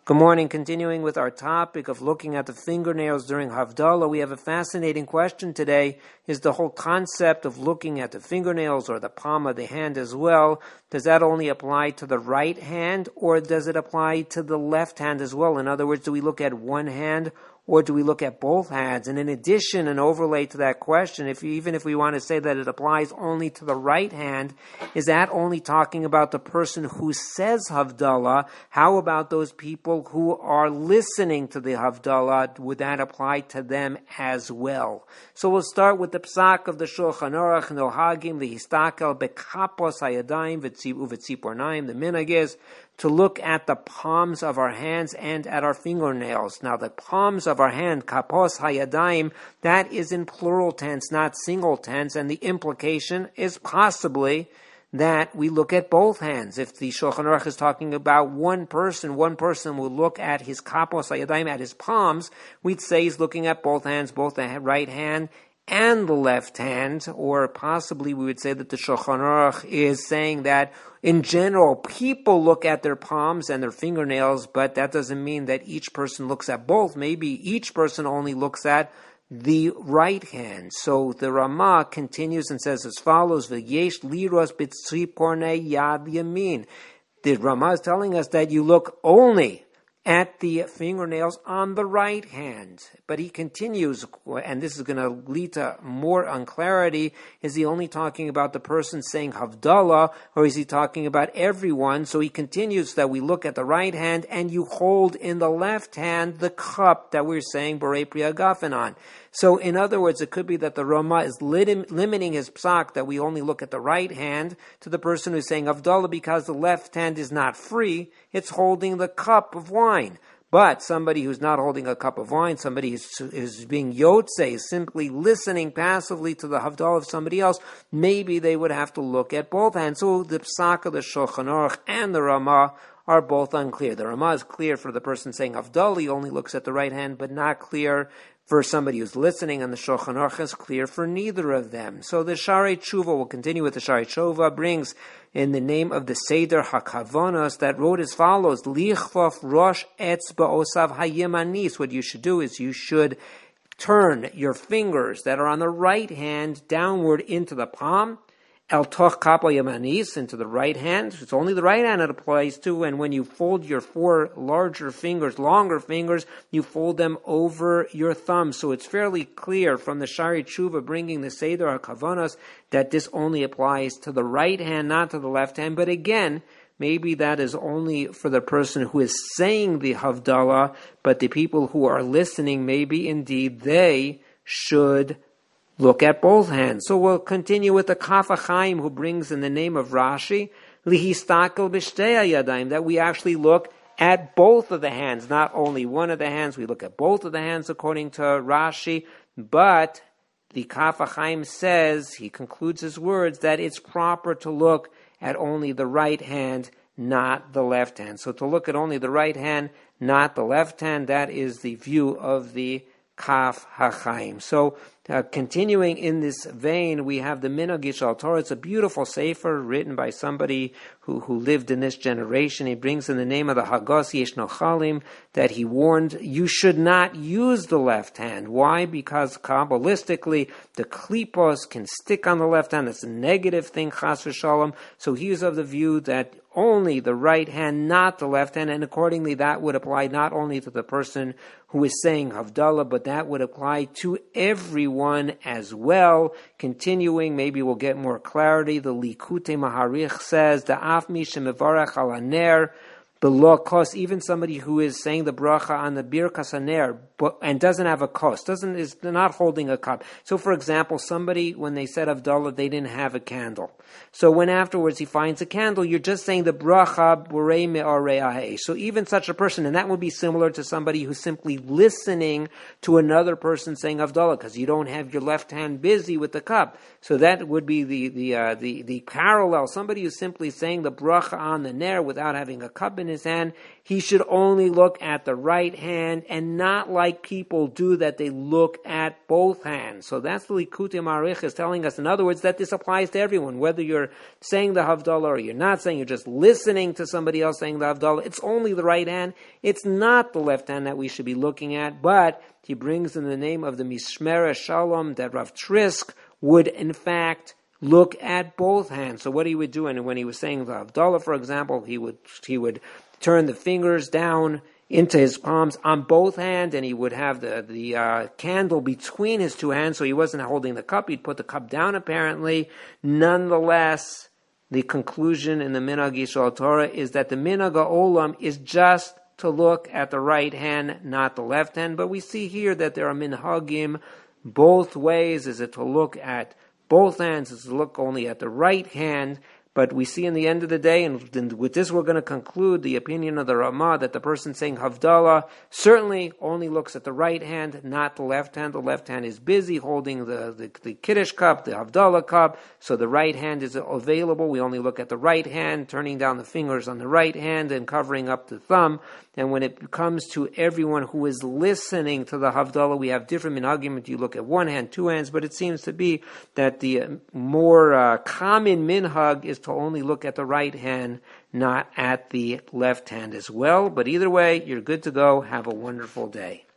Good morning. Continuing with our topic of looking at the fingernails during Havdalah, we have a fascinating question today. Is the whole concept of looking at the fingernails or the palm of the hand as well, does that only apply to the right hand or does it apply to the left hand as well? In other words, do we look at one hand or do we look at both hands? And in addition, an overlay to that question, even if we want to say that it applies only to the right hand, is that only talking about the person who says Havdalah? How about those people who are listening to the Havdalah? Would that apply to them as well? So we'll start with the psak of the Shulchan Aruch, Nohagim, the Histakel, Bekapos, Hayadayim, Uvitzipornaim. The minhag is to look at the palms of our hands and at our fingernails. Now, the palms of our hand, kapos hayadayim, that is in plural tense, not single tense, and the implication is possibly that we look at both hands. If the Shulchan Aruch is talking about one person will look at his kapos hayadayim, at his palms, we'd say he's looking at both hands, both the right hand and the left hand, or possibly we would say that the Shulchan Aruch is saying that in general, people look at their palms and their fingernails, but that doesn't mean that each person looks at both. Maybe each person only looks at the right hand. So the Ramah continues and says as follows, V'yesh liros b'tzipornei yad yamin. The Ramah is telling us that you look only at the fingernails on the right hand. But he continues, and this is going to lead to more unclarity, is he only talking about the person saying Havdalah, or is he talking about everyone? So he continues that we look at the right hand, and you hold in the left hand the cup that we're saying Borei Pri Hagafen on. So in other words, it could be that the Ramah is limiting his psak that we only look at the right hand to the person who's saying Havdalah because the left hand is not free, it's holding the cup of wine. But somebody who's not holding a cup of wine, somebody who's being yotze, is simply listening passively to the Havdalah of somebody else, maybe they would have to look at both hands. So the psak of the Shulchan Aruch and the Ramah are both unclear. The Ramah is clear for the person saying Havdalah, he only looks at the right hand, but not clear for somebody who's listening, and the Shulchan Aruch is clear for neither of them. So the Sharei Tshuva, will continue with the Sharei Tshuva, brings in the name of the Seder HaKavonos that wrote as follows, Lichvof Rosh Etzba Osav Hayemanis. What you should do is you should turn your fingers that are on the right hand downward into the palm, El Toch Kapo Yemanis, into the right hand. It's only the right hand it applies to, and when you fold your four longer fingers, you fold them over your thumb. So it's fairly clear from the Sharei Tshuva bringing the Seder HaKavonos that this only applies to the right hand, not to the left hand. But again, maybe that is only for the person who is saying the Havdalah, but the people who are listening, maybe indeed they should look at both hands. So we'll continue with the Kaf HaChaim, who brings in the name of Rashi, Lihistakel b'shtei hayadayim, that we actually look at both of the hands, not only one of the hands, we look at both of the hands according to Rashi, but the Kaf HaChaim says, he concludes his words, that it's proper to look at only the right hand, not the left hand. So to look at only the right hand, not the left hand, that is the view of the Kaf HaChaim. So continuing in this vein, we have the Minhag Yishal Torah. It's a beautiful sefer written by somebody who lived in this generation. He brings in the name of the Hagos Yesh Nochalim that he warned you should not use the left hand. Why? Because Kabbalistically, the klipos can stick on the left hand. That's a negative thing, chas v'shalom. So he is of the view that only the right hand, not the left hand, and accordingly that would apply not only to the person who is saying Havdalah, but that would apply to everyone as well. Continuing, maybe we'll get more clarity. The Likutei Maharich says, the Af Mi Shemevarach Al Haner, below kos, even somebody who is saying the bracha on the birkas haner and doesn't have a kos, is not holding a cup. So, for example, somebody, when they said Havdalah, they didn't have a candle. So when afterwards he finds a candle, you're just saying the bracha borei me'arei ahei. So even such a person, and that would be similar to somebody who's simply listening to another person saying Havdalah, because you don't have your left hand busy with the cup. So that would be the parallel. Somebody who's simply saying the bracha on the ner without having a cup in his hand, he should only look at the right hand and not like people do that they look at both hands. So that's the Likutei Maharich is telling us, in other words, that this applies to everyone. Whether you're saying the Havdalah or you're not saying, you're just listening to somebody else saying the Havdalah, it's only the right hand. It's not the left hand that we should be looking at, but he brings in the name of the Mishmeret Shalom that Rav Trisk would in fact look at both hands. So what he would do, and when he was saying the Havdalah, for example, he would turn the fingers down into his palms on both hands, and he would have the candle between his two hands, so he wasn't holding the cup. He'd put the cup down, apparently. Nonetheless, the conclusion in the Minhag Yisrael Torah is that the Minhag Olam is just to look at the right hand, not the left hand. But we see here that there are minhagim both ways. Is it to look at both hands? Is it to look only at the right hand? But we see in the end of the day, and with this we're going to conclude the opinion of the Ramah, that the person saying Havdalah certainly only looks at the right hand, not the left hand. The left hand is busy holding the Kiddush cup, the Havdalah cup, so the right hand is available. We only look at the right hand, turning down the fingers on the right hand and covering up the thumb. And when it comes to everyone who is listening to the Havdalah, we have different minhagim. You look at one hand, two hands, but it seems to be that the more common minhag is to only look at the right hand, not at the left hand as well. But either way, you're good to go. Have a wonderful day.